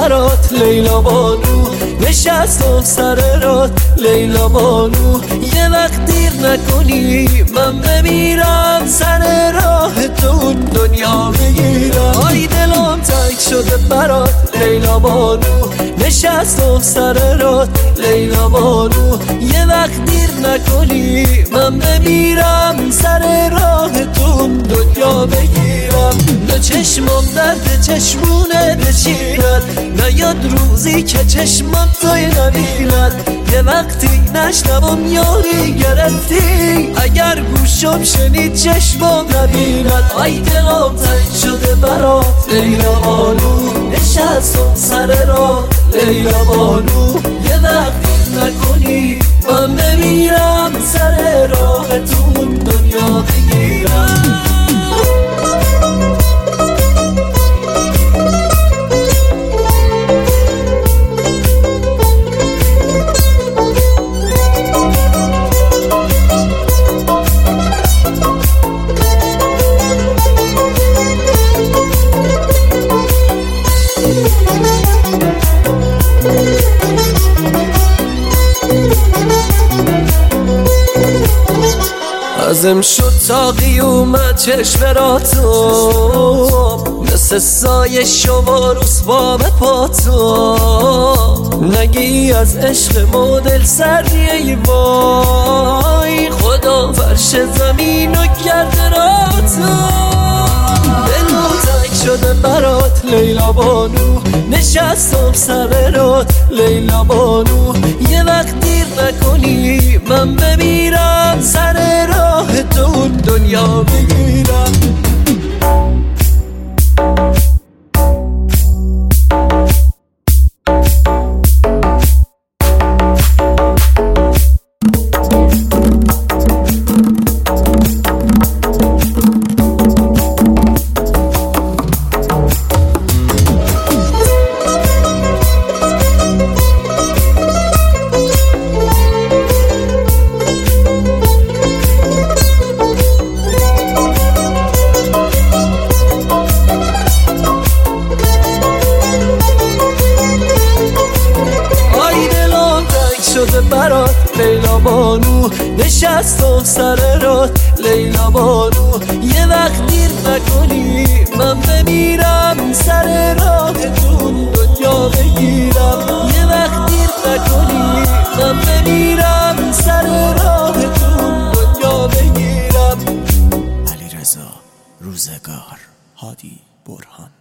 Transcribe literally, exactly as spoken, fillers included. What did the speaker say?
برات لیلا بانو، نشستم سر رات لیلا بانو. یه وقت دیر نکنی من بمیرم، سر راه تو دنیا بگیرم. آی دلم تنگ شده برات لیلا بانو، نشستم سر رات لیلا بانو. یه وقت دیر نکنی من بمیرم، سر راه تو دنیا بگیرم. نه چشمم درد چشمونه بچیند، نیاد روزی که چشمم توی نبیند. یه وقتی نشنوم یاری گرفتی، اگر گوشم شنید چشمم نبیند. آی دلم تنگ شده برات لیلا بانو، نشستم سر راه لیلا بانو. یه وقتی نکنی من بمیرم، سر راه تو دنیا بگیرم. ازم شد تا قیومت چشم را تو، مثل سایه شما رسوام پا تو. نگی از عشق مدل سری ای وای، خدا فرش زمین و کرده را تو. دلم تنگ شده برات لیلا بانو، نشستم سر رات لیلا بانو. یه وقت دیر نکنی من بمیرم، سر راه تو دنیا بگیرم. شده برات لیلا بانو، نشستم سر رات لیلا بانو. یه وقت دیر نکنی من بمیرم، سر راه تو دنیا بگیرم. یه وقت دیر نکنی من بمیرم، سر راه تو دنیا بگیرم. علیرضا روزگار، هادی برهان.